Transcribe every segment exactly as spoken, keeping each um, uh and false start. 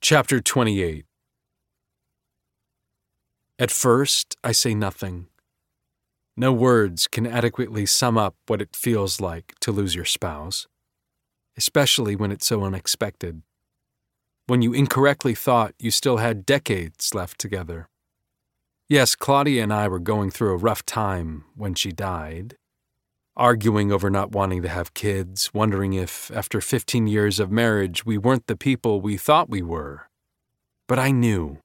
Chapter twenty-eight. At first, I say nothing. No words can adequately sum up what it feels like to lose your spouse, especially when it's so unexpected. When you incorrectly thought you still had decades left together. Yes, Claudia and I were going through a rough time when she died, arguing over not wanting to have kids, wondering if, after fifteen years of marriage, we weren't the people we thought we were. But I knew.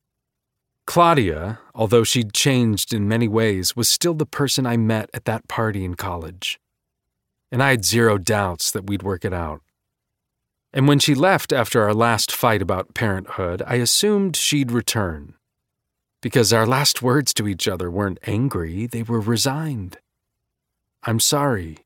Claudia, although she'd changed in many ways, was still the person I met at that party in college. And I had zero doubts that we'd work it out. And when she left after our last fight about parenthood, I assumed she'd return. Because our last words to each other weren't angry, they were resigned. I'm sorry.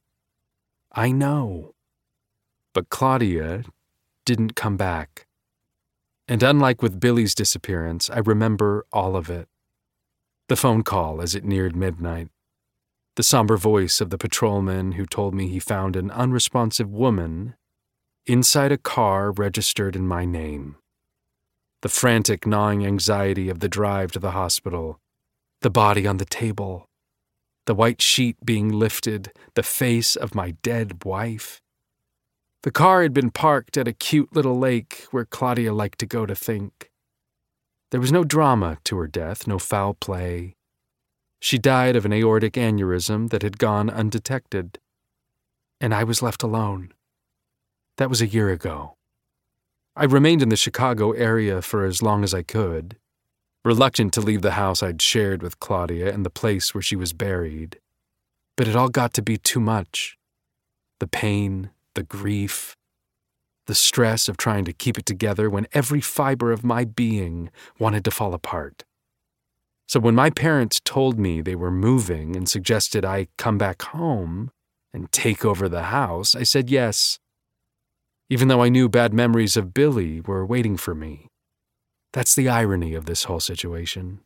I know. But Claudia didn't come back. And unlike with Billy's disappearance, I remember all of it. The phone call as it neared midnight. The somber voice of the patrolman who told me he found an unresponsive woman inside a car registered in my name. The frantic, gnawing anxiety of the drive to the hospital. The body on the table. The white sheet being lifted. The face of my dead wife. The car had been parked at a cute little lake where Claudia liked to go to think. There was no drama to her death, no foul play. She died of an aortic aneurysm that had gone undetected. And I was left alone. That was a year ago. I remained in the Chicago area for as long as I could, reluctant to leave the house I'd shared with Claudia and the place where she was buried. But it all got to be too much. The pain, the grief, the stress of trying to keep it together when every fiber of my being wanted to fall apart. So when my parents told me they were moving and suggested I come back home and take over the house, I said yes, even though I knew bad memories of Billy were waiting for me. That's the irony of this whole situation.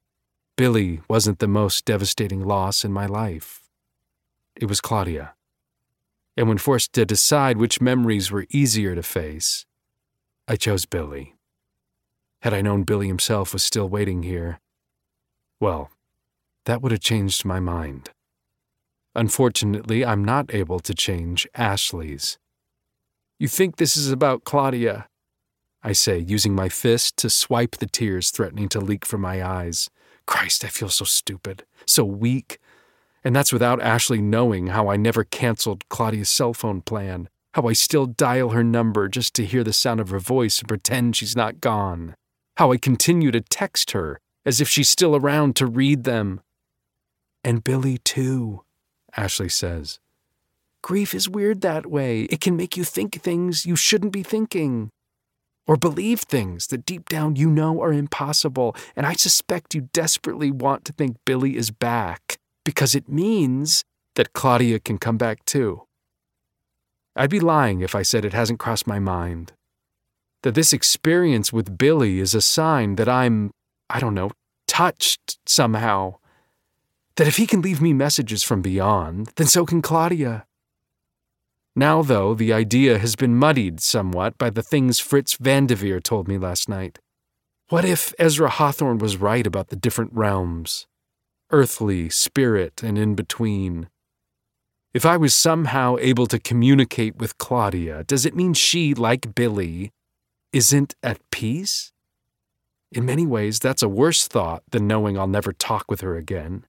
Billy wasn't the most devastating loss in my life. It was Claudia. And when forced to decide which memories were easier to face, I chose Billy. Had I known Billy himself was still waiting here, well, that would have changed my mind. Unfortunately, I'm not able to change Ashley's. You think this is about Claudia, I say, using my fist to swipe the tears threatening to leak from my eyes. Christ, I feel so stupid, so weak. And that's without Ashley knowing how I never canceled Claudia's cell phone plan, how I still dial her number just to hear the sound of her voice and pretend she's not gone, how I continue to text her as if she's still around to read them. And Billy, too, Ashley says. Grief is weird that way. It can make you think things you shouldn't be thinking. Or believe things that deep down you know are impossible. And I suspect you desperately want to think Billy is back, because it means that Claudia can come back too. I'd be lying if I said it hasn't crossed my mind. That this experience with Billy is a sign that I'm, I don't know, touched somehow. That if he can leave me messages from beyond, then so can Claudia. Now, though, the idea has been muddied somewhat by the things Fritz Vandeveer told me last night. What if Ezra Hawthorne was right about the different realms? Earthly, spirit, and in between. If I was somehow able to communicate with Claudia, does it mean she, like Billy, isn't at peace? In many ways, that's a worse thought than knowing I'll never talk with her again.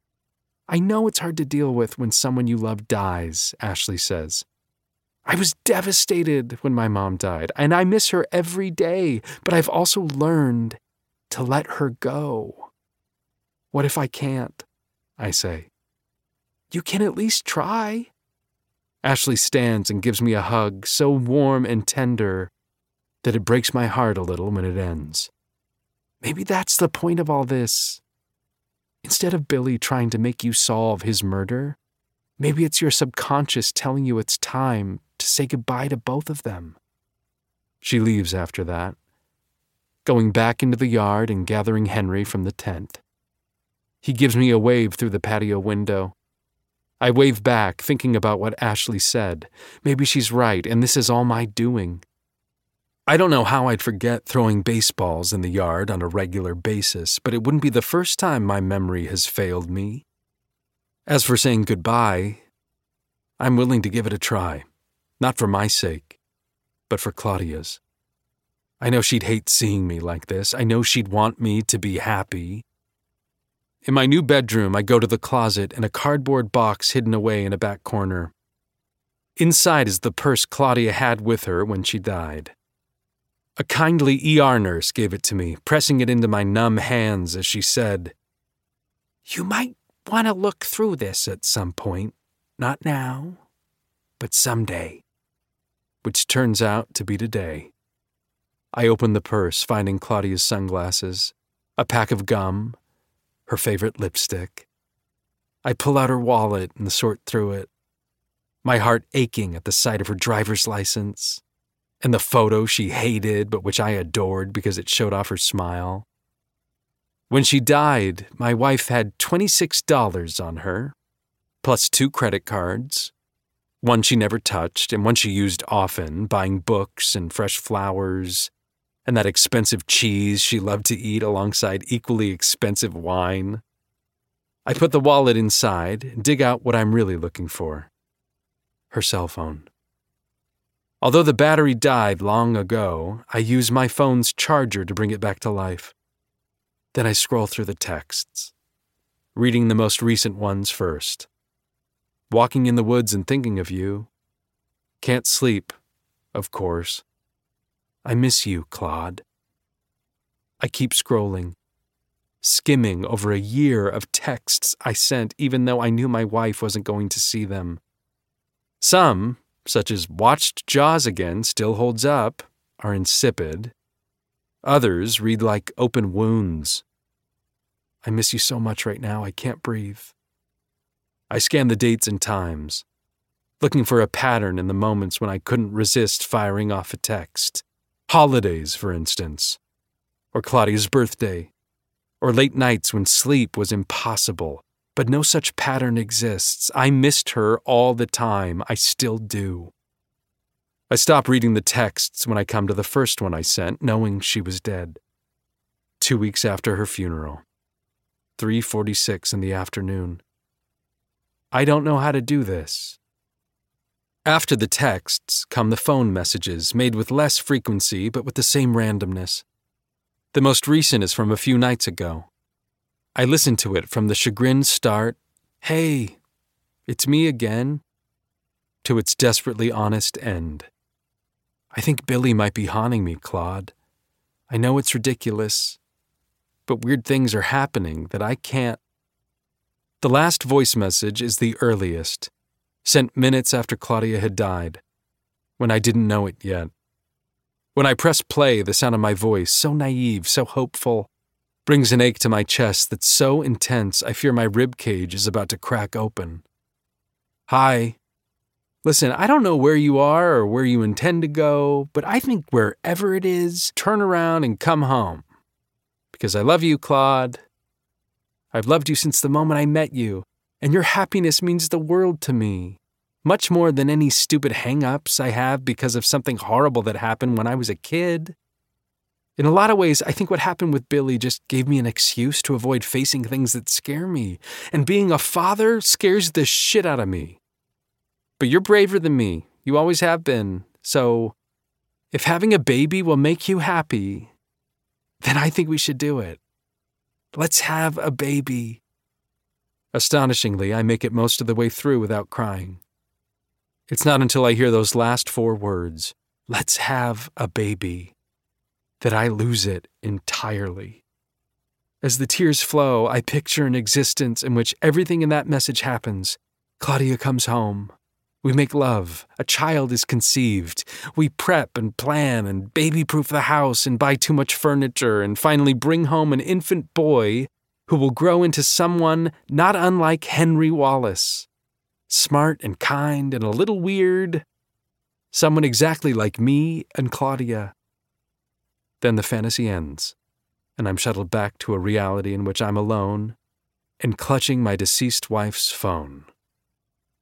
I know it's hard to deal with when someone you love dies, Ashley says. I was devastated when my mom died, and I miss her every day, but I've also learned to let her go. What if I can't? I say. You can at least try. Ashley stands and gives me a hug so warm and tender that it breaks my heart a little when it ends. Maybe that's the point of all this. Instead of Billy trying to make you solve his murder, maybe it's your subconscious telling you it's time to say goodbye to both of them. She leaves after that, going back into the yard and gathering Henry from the tent. He gives me a wave through the patio window. I wave back, thinking about what Ashley said. Maybe she's right, and this is all my doing. I don't know how I'd forget throwing baseballs in the yard on a regular basis, but it wouldn't be the first time my memory has failed me. As for saying goodbye, I'm willing to give it a try, not for my sake, but for Claudia's. I know she'd hate seeing me like this. I know she'd want me to be happy. In my new bedroom, I go to the closet and a cardboard box hidden away in a back corner. Inside is the purse Claudia had with her when she died. A kindly E R nurse gave it to me, pressing it into my numb hands as she said, "You might want to look through this at some point. Not now, but someday." Which turns out to be today. I opened the purse, finding Claudia's sunglasses, a pack of gum, her favorite lipstick. I pull out her wallet and sort through it, my heart aching at the sight of her driver's license, and the photo she hated but which I adored because it showed off her smile. When she died, my wife had twenty-six dollars on her, plus two credit cards, one she never touched and one she used often, buying books and fresh flowers, and that expensive cheese she loved to eat alongside equally expensive wine. I put the wallet inside and dig out what I'm really looking for. Her cell phone. Although the battery died long ago, I use my phone's charger to bring it back to life. Then I scroll through the texts, reading the most recent ones first. Walking in the woods and thinking of you. Can't sleep, of course. I miss you, Claude. I keep scrolling, skimming over a year of texts I sent even though I knew my wife wasn't going to see them. Some, such as "Watched Jaws again, still holds up," are insipid. Others read like open wounds. I miss you so much right now, I can't breathe. I scan the dates and times, looking for a pattern in the moments when I couldn't resist firing off a text. Holidays, for instance, or Claudia's birthday, or late nights when sleep was impossible. But no such pattern exists. I missed her all the time. I still do. I stop reading the texts when I come to the first one I sent, knowing she was dead. Two weeks after her funeral. three forty-six in the afternoon. I don't know how to do this. After the texts come the phone messages, made with less frequency but with the same randomness. The most recent is from a few nights ago. I listened to it from the chagrined start, "Hey, it's me again," to its desperately honest end. I think Billy might be haunting me, Claude. I know it's ridiculous, but weird things are happening that I can't. The last voice message is the earliest, sent minutes after Claudia had died, when I didn't know it yet. When I press play, the sound of my voice, so naive, so hopeful, brings an ache to my chest that's so intense I fear my rib cage is about to crack open. "Hi. Listen, I don't know where you are or where you intend to go, but I think wherever it is, turn around and come home. Because I love you, Claude. I've loved you since the moment I met you, and your happiness means the world to me. Much more than any stupid hang-ups I have because of something horrible that happened when I was a kid. In a lot of ways, I think what happened with Billy just gave me an excuse to avoid facing things that scare me, and being a father scares the shit out of me. But you're braver than me. You always have been. So, if having a baby will make you happy, then I think we should do it. Let's have a baby." Astonishingly, I make it most of the way through without crying. It's not until I hear those last four words, "Let's have a baby," that I lose it entirely. As the tears flow, I picture an existence in which everything in that message happens. Claudia comes home. We make love. A child is conceived. We prep and plan and baby-proof the house and buy too much furniture and finally bring home an infant boy who will grow into someone not unlike Henry Wallace. Smart and kind and a little weird. Someone exactly like me and Claudia. Then the fantasy ends, and I'm shuttled back to a reality in which I'm alone and clutching my deceased wife's phone.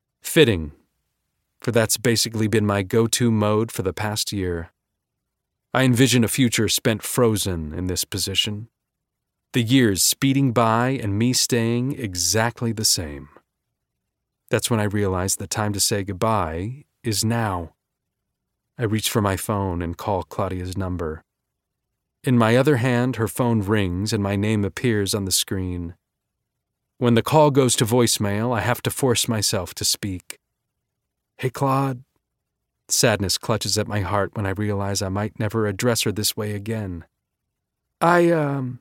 Fitting, for that's basically been my go-to mode for the past year. I envision a future spent frozen in this position, the years speeding by and me staying exactly the same. That's when I realize the time to say goodbye is now. I reach for my phone and call Claudia's number. In my other hand, her phone rings and my name appears on the screen. When the call goes to voicemail, I have to force myself to speak. "Hey, Claude." Sadness clutches at my heart when I realize I might never address her this way again. I, um,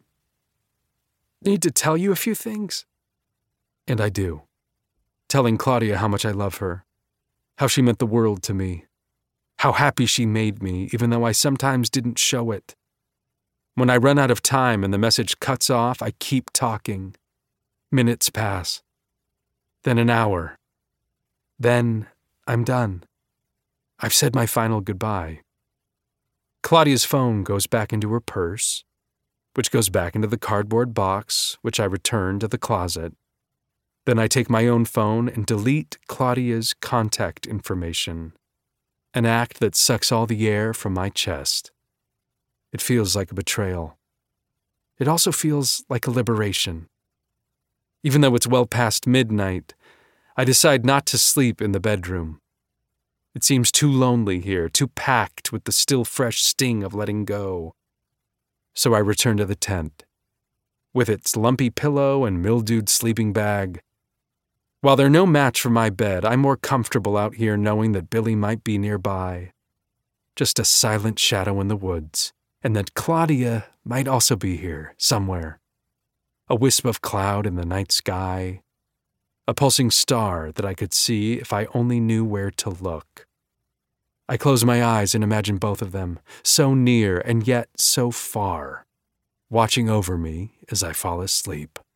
need to tell you a few things. And I do. Telling Claudia how much I love her, how she meant the world to me, how happy she made me, even though I sometimes didn't show it. When I run out of time and the message cuts off, I keep talking. Minutes pass. Then an hour. Then I'm done. I've said my final goodbye. Claudia's phone goes back into her purse, which goes back into the cardboard box, which I return to the closet. Then I take my own phone and delete Claudia's contact information, an act that sucks all the air from my chest. It feels like a betrayal. It also feels like a liberation. Even though it's well past midnight, I decide not to sleep in the bedroom. It seems too lonely here, too packed with the still fresh sting of letting go. So I return to the tent, with its lumpy pillow and mildewed sleeping bag. While they're no match for my bed, I'm more comfortable out here knowing that Billy might be nearby. Just a silent shadow in the woods, and that Claudia might also be here, somewhere. A wisp of cloud in the night sky. A pulsing star that I could see if I only knew where to look. I close my eyes and imagine both of them, so near and yet so far, watching over me as I fall asleep.